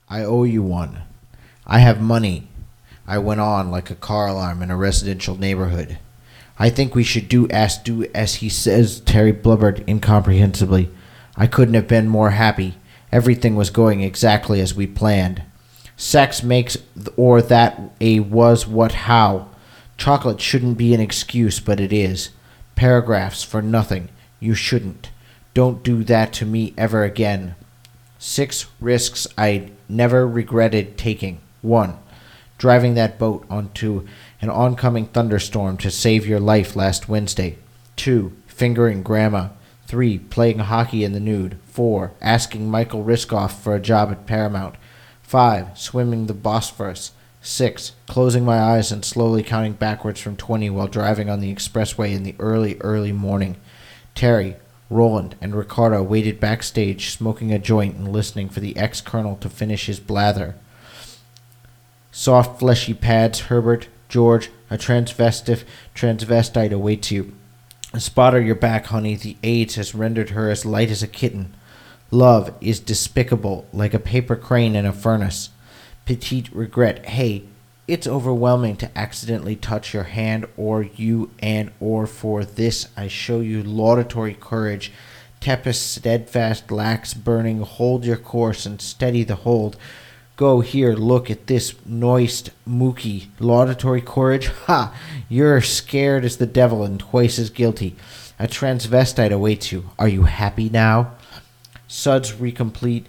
I owe you one. I have money. I went on like a car alarm in a residential neighborhood. I think we should do as he says, Terry blubbered incomprehensibly. I couldn't have been more happy. Everything was going exactly as we planned. Sex makes or that a was what how. Chocolate shouldn't be an excuse, but it is. Paragraphs for nothing. You shouldn't. Don't do that to me ever again. 6 risks I never regretted taking. 1. Driving that boat onto an oncoming thunderstorm to save your life last Wednesday. 2. Fingering Grandma. 3. Playing hockey in the nude. 4. Asking Michael Riskoff for a job at Paramount. 5. Swimming the Bosphorus. 6. Closing my eyes and slowly counting backwards from 20 while driving on the expressway in the early morning. Terry, Roland, and Ricardo waited backstage, smoking a joint and listening for the ex-colonel to finish his blather. Soft, fleshy pads, Herbert, George, a transvestite awaits you. Spot her your back, honey. The AIDS has rendered her as light as a kitten. Love is despicable, like a paper crane in a furnace. Petite regret. Hey, it's overwhelming to accidentally touch your hand or you and or for this I show you laudatory courage. Tempest, steadfast, lax, burning, hold your course and steady the hold. Go here, look at this noised mookie. Laudatory courage? Ha! You're scared as the devil and twice as guilty. A transvestite awaits you. Are you happy now? Studs recompete.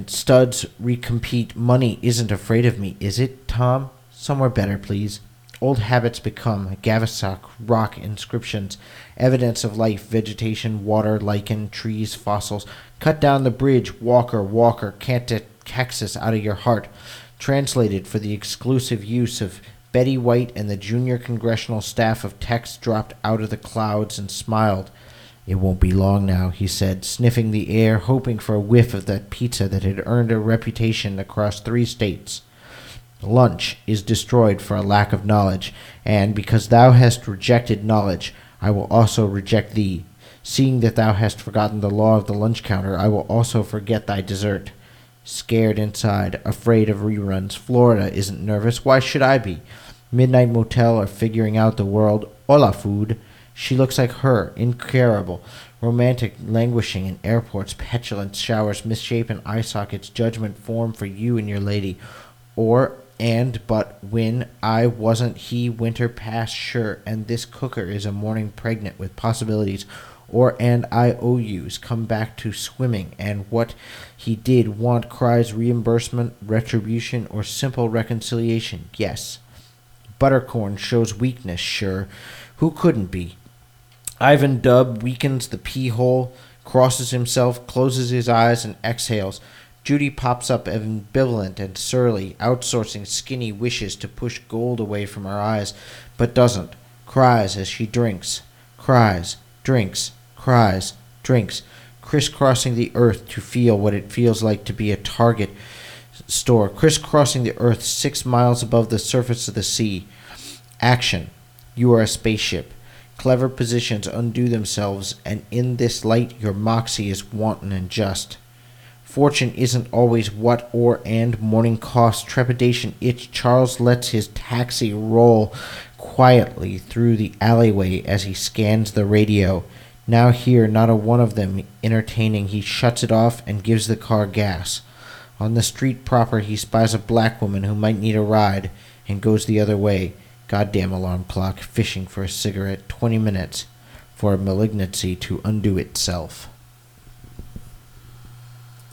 Money isn't afraid of me, is it, Tom? Somewhere better, please. Old habits become Gaviscon rock inscriptions, evidence of life, vegetation, water, lichen, trees, fossils. Cut down the bridge, Walker, can't Texas out of your heart. Translated for the exclusive use of Betty White and the junior congressional staff of text dropped out of the clouds and smiled. It won't be long now, he said, sniffing the air, hoping for a whiff of that pizza that had earned a reputation across 3 states. Lunch is destroyed for a lack of knowledge, and because thou hast rejected knowledge, I will also reject thee. Seeing that thou hast forgotten the law of the lunch counter, I will also forget thy dessert. Scared inside, afraid of reruns. Florida isn't nervous. Why should I be? Midnight motel or figuring out the world. Hola, food. She looks like her, incurable, romantic, languishing in airports, petulant showers, misshapen eye sockets, judgment form for you and your lady. But when I wasn't he, winter past, sure, and this cooker is a morning pregnant with possibilities. And IOUs come back to swimming, and what he did want cries reimbursement, retribution, or simple reconciliation. Yes. Buttercorn shows weakness, sure. Who couldn't be? Ivan Dubb weakens the pee-hole, crosses himself, closes his eyes, and exhales. Judy pops up ambivalent and surly, outsourcing skinny wishes to push gold away from her eyes, but doesn't. Cries as she drinks. Cries, drinks, cries, drinks, crisscrossing the earth to feel what it feels like to be a Target store, crisscrossing the earth 6 miles above the surface of the sea. Action. You are a spaceship. Clever positions undo themselves, and in this light your moxie is wanton and just. Fortune isn't always what or and morning cost. Trepidation itch. Charles lets his taxi roll quietly through the alleyway as he scans the radio. Now here, not a one of them entertaining, he shuts it off and gives the car gas. On the street proper he spies a black woman who might need a ride and goes the other way. Goddamn alarm clock, fishing for a cigarette. 20 minutes for a malignancy to undo itself.